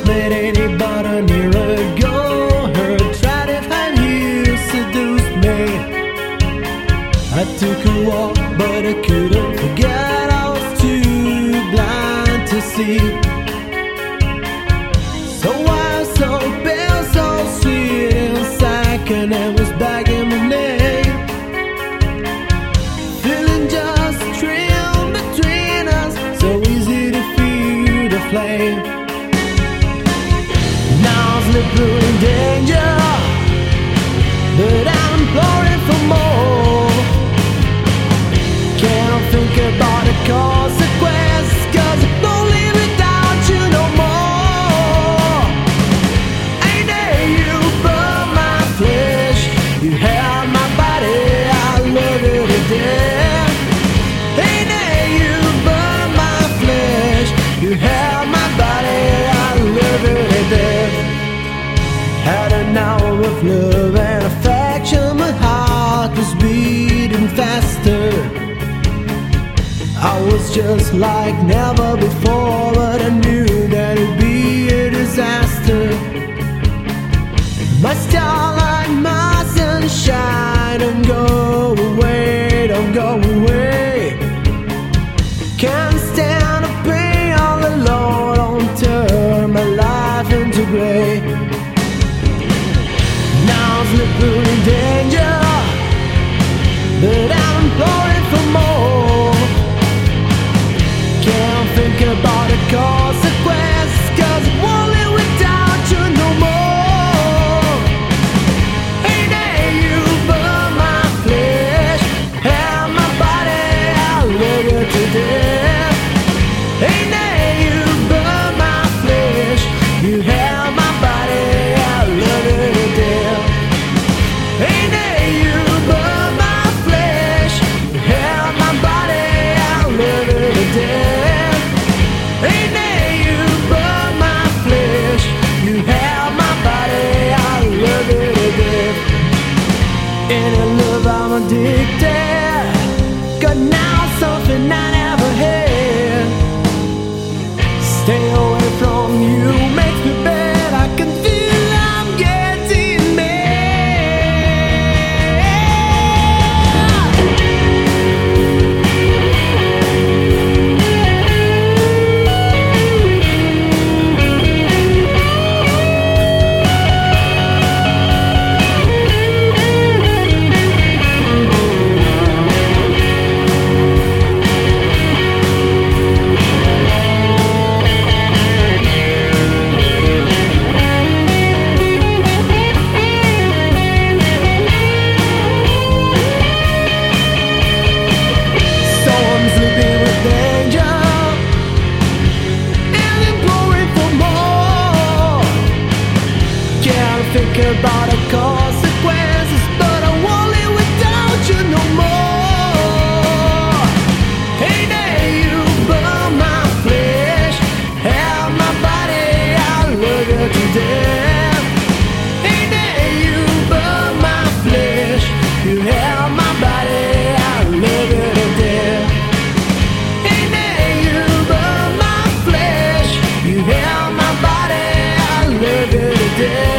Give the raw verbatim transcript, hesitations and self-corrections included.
just met anybody a year ago. Her attractive you seduced me. I took a walk, but I couldn't forget. I was too blind to see. So wild, so pale, so sweet inside, and I was begging my name. Feeling just a trail between us, so easy to feel the flame. Now I'm slipping in danger, but I'm imploring for more. Can't think about the consequences, 'cause I won't live without you no more. Ain't there you burn my flesh, you have my body, I love you to death. Ain't there you burn my flesh, you have my body, I love you to death. Had an hour of love and affection, my heart was beating faster. I was just like never before, but I knew that it'd be a disaster. My starlight, my sunshine, don't go away, don't go away. Can't stand the pain all alone, don't turn my life into gray. Now I'm slipping in danger, but I'm imploring for more. Can't think about the consequences, 'cause I won't live without you no more. Ain't there you burn my flesh, have my body, I love you to death. Ain't there you burn my flesh, you have my body, I love you to death. Ain't there you burn my flesh, you have my body, I love you to death. Ain't there you burn my flesh, you have my body, I love you to death. In your love I'm addicted, got now something I never had. Stay away from you makes me bad, I can feel I'm getting think about the consequences, but I won't live without you no more. Ain't there you burn my flesh, have my body, I love you to death. Ain't there you burn my flesh, you have my body, I love you to death. Ain't there you burn my flesh, you have my body, I love you to death.